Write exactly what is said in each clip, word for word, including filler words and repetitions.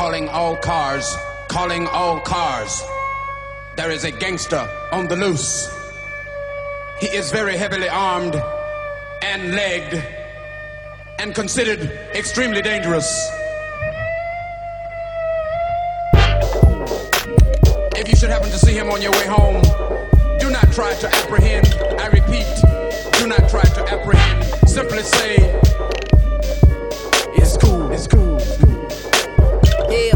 Calling all cars, calling all cars. There is a gangster on the loose. He is very heavily armed and legged and considered extremely dangerous. If you should happen to see him on your way home, do not try to apprehend. I repeat, do not try to apprehend. Simply say, it's cool, it's cool. Yeah.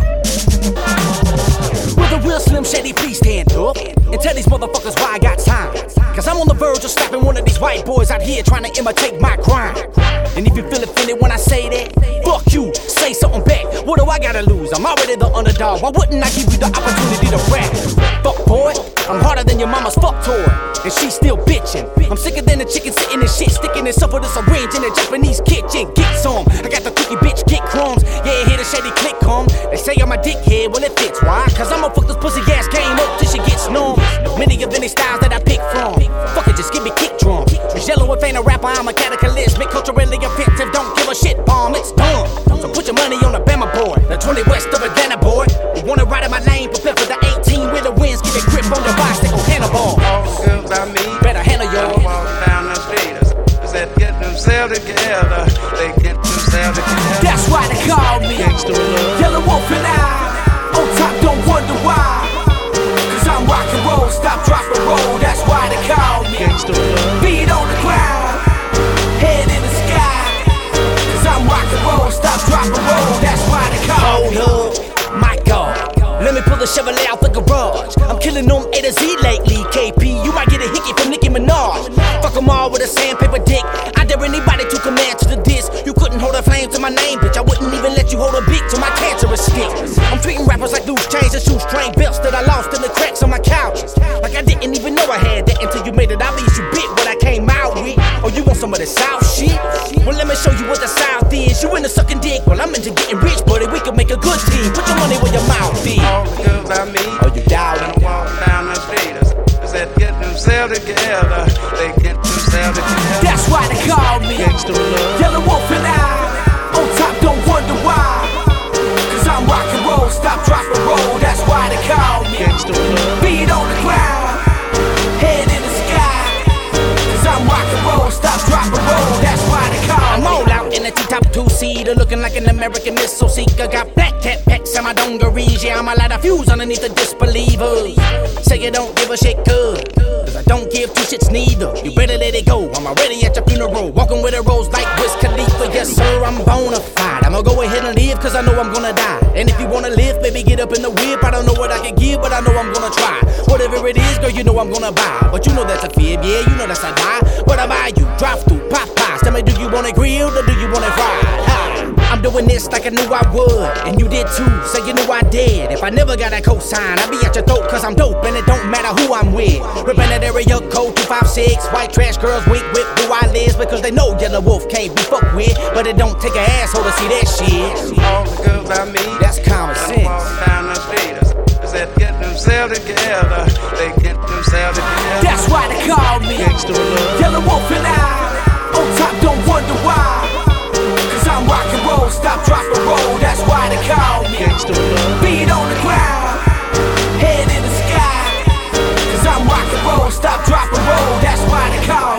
With a real Slim Shady, please stand up and tell these motherfuckers why I got time. Cause I'm on the verge of slapping one of these white boys out here trying to imitate my crime. And if you feel offended when I say that, fuck you, say something back. What do I gotta lose? I'm already the underdog. Why wouldn't I give you the opportunity to rap? Fuck boy, I'm harder than your mama's fuck toy, and she's still bitching. I'm sicker than the chicken sitting in shit, sticking itself with a syringe in a Japanese kitchen. Get some, I got the cookie bitch, get crumbs. Yeah, hear the shady click come. They say I'm a dickhead, well it fits. Why? Cause I'ma fuck this pussy ass game up till she gets numb. Many of any styles that I pick from. Fuck it, just give me kick drum. Cause yellow if ain't a rapper, I'm a cataclysm. Culturally offensive, don't give a shit bomb, it's dumb. So put your money on the Bama boy, the twenty west of Atlanta boy. You wanna ride in my lane, prepare for the eighteen with the winds. Give it grip on your bicycle, handlebar. All the girls I meet, better handle yours. Walk down the street, I said get themselves together. They get themselves together. That's why they call me Yellow Wolf and I. On top, don't wonder why. Cause I'm rock and roll, stop, drop and roll. That's why they call me Beat on the ground, head in the sky. Cause I'm rock and roll, stop, drop and roll. That's why they call me. Hold up, my God, let me pull the Chevrolet out the garage. I'm killing them A to Z lately, K P. You might get a hickey from Nicki Minaj. Fuck them all with a sandpaper dick. I dare anybody to command to the disc. You couldn't hold a flame to my name, bitch. I wouldn't even let you hold a beat to my cancerous stick. I'm treating rappers like loose chains and shoestring belts that I lost in the cracks on my couches. Like I didn't even know I had that until you made it obvious you bit what I came out with. Oh, you want some of the South shit? Well, let me show you what the South is. You into sucking dick, well, I'm into getting rich, buddy. We can make a good team. Put your money where your mouth is. All the girls I meet, oh, you doubt it. Walk down the street, I said get themselves together. They get themselves together. That's why they call me Yellow Wolf and I. On top, don't wonder why. Cause I'm rock and roll, stop, drop and roll. That's why they call me Beat on the ground, head in the sky. Cause I'm rock and roll, stop, drop and roll. That's why they call me. I'm all out in the T-top two-seater, looking like an American missile seeker. Got black cat packs and my dungarees. Yeah, I'ma light a fuse underneath the disbelievers. Say you don't give a shit, good. Cause I don't give two shits neither. You better let it go, I'm already at your funeral. Walking with a rose like Wiz Khalifa. Yes sir, I'm bona fide. I'ma go ahead and live cause I know I'm gonna die. And if you wanna live, baby get up in the whip. I don't know what I can give, but I know I'm gonna try. Whatever it is, girl, you know I'm gonna buy. But you know that's a fib, yeah, you know that's a lie. But I buy you, drive through, pop pies. Tell me, do you want it grilled or do you want it fried? I'm doing this like I knew I would, and you did too, so you knew I did. If I never got a cosign, I'd be at your throat cause I'm dope, and it don't matter who I'm with. Ripping that area code two five six, white trash girls wink with who I live, because they know Yellow Wolf can't be fucked with. But it don't take an asshole to see that shit. All the girls I meet, that's common sense. Walk down the street, I said get themselves together. They get themselves together. That's why they call me Yellow Wolf and I. On top, don't wonder why. Cause I'm rock and roll, stop, drop and roll. That's why they call me Beat on the ground, head in the sky. Cause I'm rock and roll, stop, drop and roll. That's why they call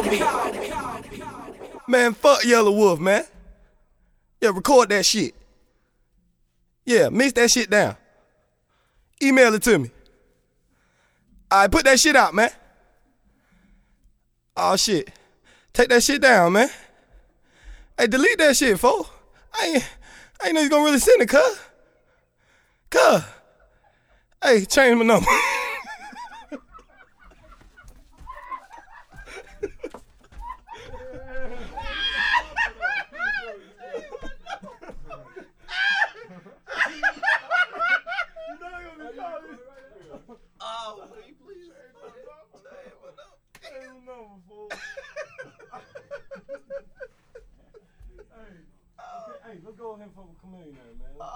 me. Man, fuck Yellow Wolf, man. Yeah, record that shit. Yeah, mix that shit down. Email it to me. Alright, put that shit out, man. Oh shit. Take that shit down, man. Hey, delete that shit, folks. I ain't, I ain't know you gonna really send it, cuz. Cuz. Hey, change my number. Oh, will you please change my number, fool? Hey, let's go ahead and fuck with Chameleon, man.